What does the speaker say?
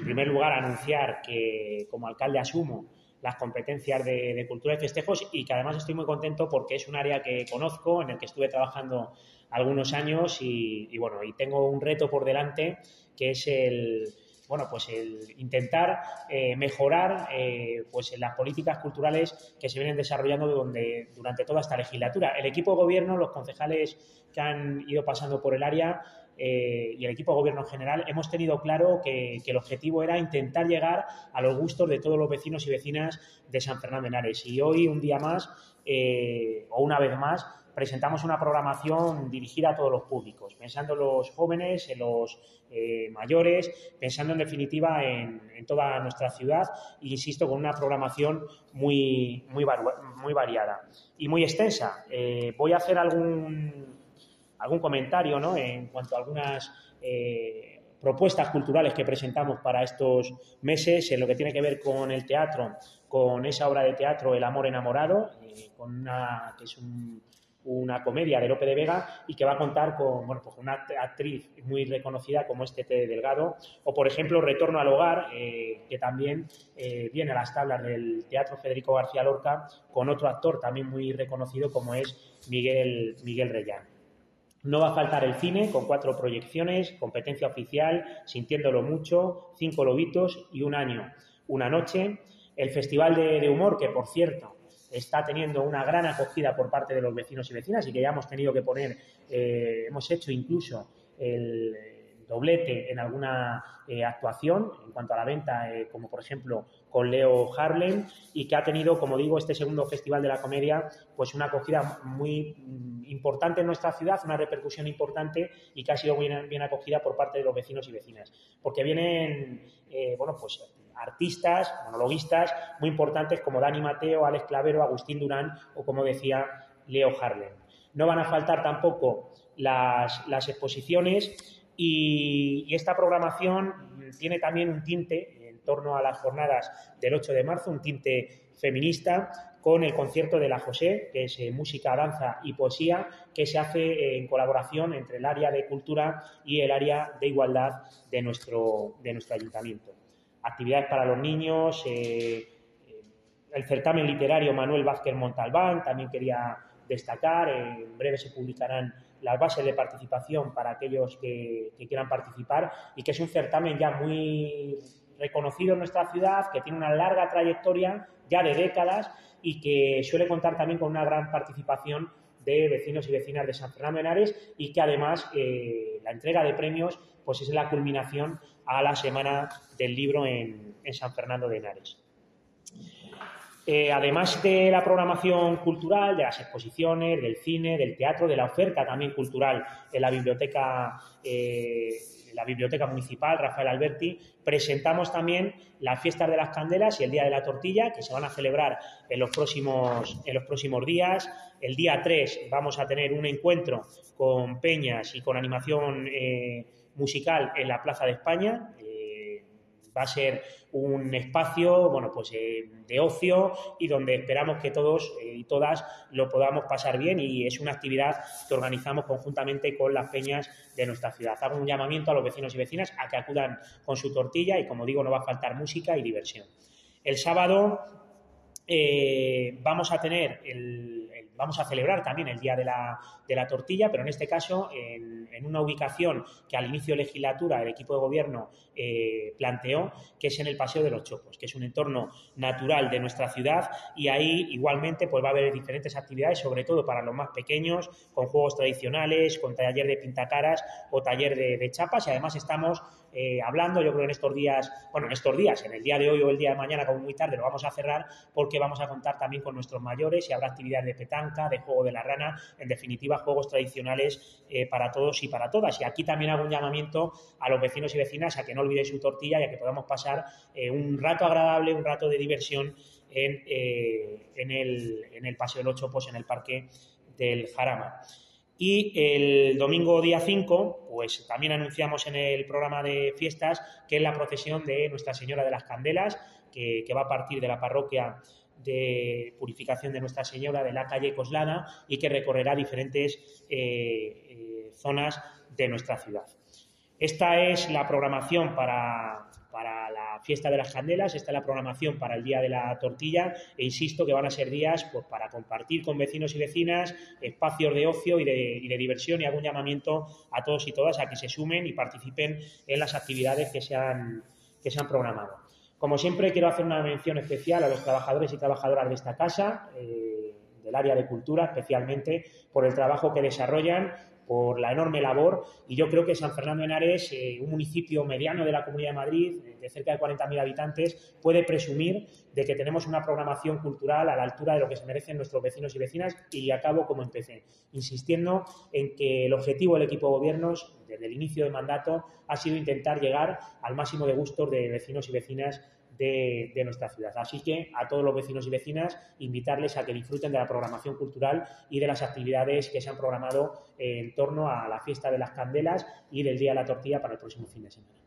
primer lugar, anunciar que como alcalde asumo las competencias de cultura y festejos y que además estoy muy contento porque es un área que conozco, en el que estuve trabajando algunos años y bueno, y tengo un reto por delante que es el intentar mejorar pues en las políticas culturales que se vienen desarrollando durante toda esta legislatura. El equipo de gobierno, los concejales que han ido pasando por el área y el equipo de gobierno en general, hemos tenido claro que el objetivo era intentar llegar a los gustos de todos los vecinos y vecinas de San Fernando de Henares. Y hoy, un día más, o una vez más, presentamos una programación dirigida a todos los públicos, pensando en los jóvenes, en los mayores, pensando en definitiva en toda nuestra ciudad e insisto, con una programación muy variada y muy extensa. Voy a hacer algún comentario, ¿no?, en cuanto a algunas propuestas culturales que presentamos para estos meses en lo que tiene que ver con el teatro, con esa obra de teatro El amor enamorado, que es una comedia de Lope de Vega y que va a contar con una actriz muy reconocida como es Tete Delgado, o por ejemplo Retorno al hogar, que también viene a las tablas del Teatro Federico García Lorca con otro actor también muy reconocido como es Miguel Reyán. No va a faltar el cine, con 4 proyecciones, competencia oficial, Sintiéndolo mucho, 5 lobitos y un año, una noche. El Festival de Humor, que por cierto está teniendo una gran acogida por parte de los vecinos y vecinas y que ya hemos tenido que poner, hemos hecho incluso el doblete en alguna actuación en cuanto a la venta, como por ejemplo con Leo Harlem, y que ha tenido, como digo, este segundo Festival de la Comedia, pues una acogida muy importante en nuestra ciudad, una repercusión importante y que ha sido bien acogida por parte de los vecinos y vecinas, porque vienen, artistas, monologuistas muy importantes como Dani Mateo, Alex Clavero, Agustín Durán o, como decía, Leo Harlem. No van a faltar tampoco las exposiciones y esta programación tiene también un tinte en torno a las jornadas del 8 de marzo, un tinte feminista, con el concierto de La José, que es música, danza y poesía, que se hace en colaboración entre el área de cultura y el área de igualdad de nuestro ayuntamiento. Actividades para los niños, el certamen literario Manuel Vázquez Montalbán, también quería destacar, en breve se publicarán las bases de participación para aquellos que quieran participar y que es un certamen ya muy reconocido en nuestra ciudad, que tiene una larga trayectoria ya de décadas y que suele contar también con una gran participación de vecinos y vecinas de San Fernando de Henares y que además la entrega de premios pues es la culminación a la Semana del Libro en San Fernando de Henares. Además de la programación cultural, de las exposiciones, del cine, del teatro, de la oferta también cultural en la biblioteca municipal Rafael Alberti, presentamos también las fiestas de las candelas y el Día de la Tortilla, que se van a celebrar en los próximos días. El día 3 vamos a tener un encuentro con peñas y con animación musical en la Plaza de España. Va a ser un espacio de ocio y donde esperamos que todos y todas lo podamos pasar bien, y es una actividad que organizamos conjuntamente con las peñas de nuestra ciudad. Hago un llamamiento a los vecinos y vecinas a que acudan con su tortilla y, como digo, no va a faltar música y diversión. El sábado vamos a celebrar también el Día de la Tortilla, pero en este caso en una ubicación que al inicio de legislatura el equipo de gobierno planteó, que es en el Paseo de los Chopos, que es un entorno natural de nuestra ciudad, y ahí igualmente pues va a haber diferentes actividades, sobre todo para los más pequeños, con juegos tradicionales, con taller de pintacaras o taller de chapas, y además estamos hablando, yo creo en estos días, en el día de hoy o el día de mañana, como muy tarde, lo vamos a cerrar porque vamos a contar también con nuestros mayores y habrá actividades de petanca, de juego de la rana, en definitiva juegos tradicionales para todos y para todas. Y aquí también hago un llamamiento a los vecinos y vecinas a que no olviden su tortilla y a que podamos pasar un rato agradable, un rato de diversión en el Paseo de los Chopos, en el Parque del Jarama. Y el domingo día 5, pues también anunciamos en el programa de fiestas que es la procesión de Nuestra Señora de las Candelas, que va a partir de la parroquia de Purificación de Nuestra Señora de la calle Coslada y que recorrerá diferentes zonas de nuestra ciudad. Esta es la programación para la fiesta de las candelas, esta es la programación para el día de la tortilla e insisto que van a ser días pues, para compartir con vecinos y vecinas, espacios de ocio y de diversión, y hago un llamamiento a todos y todas a que se sumen y participen en las actividades que se han programado. Como siempre, quiero hacer una mención especial a los trabajadores y trabajadoras de esta casa, del área de cultura especialmente, por el trabajo que desarrollan, por la enorme labor, y yo creo que San Fernando de Henares, un municipio mediano de la Comunidad de Madrid, de cerca de 40.000 habitantes, puede presumir de que tenemos una programación cultural a la altura de lo que se merecen nuestros vecinos y vecinas, y acabo como empecé, insistiendo en que el objetivo del equipo de gobiernos, desde el inicio del mandato, ha sido intentar llegar al máximo de gustos de vecinos y vecinas de nuestra ciudad. Así que a todos los vecinos y vecinas invitarles a que disfruten de la programación cultural y de las actividades que se han programado en torno a la fiesta de las candelas y del Día de la Tortilla para el próximo fin de semana.